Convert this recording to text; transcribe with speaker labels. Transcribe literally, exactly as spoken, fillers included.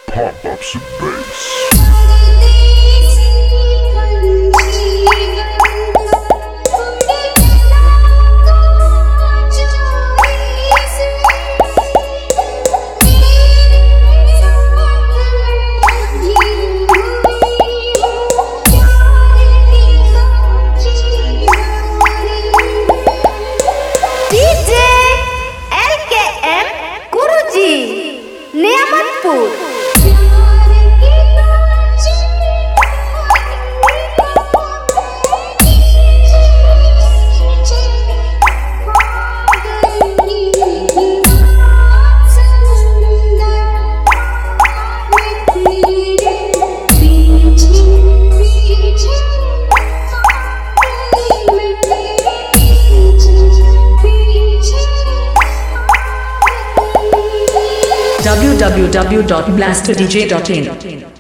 Speaker 1: Pump up some bass.
Speaker 2: w w w dot blaster d j dot in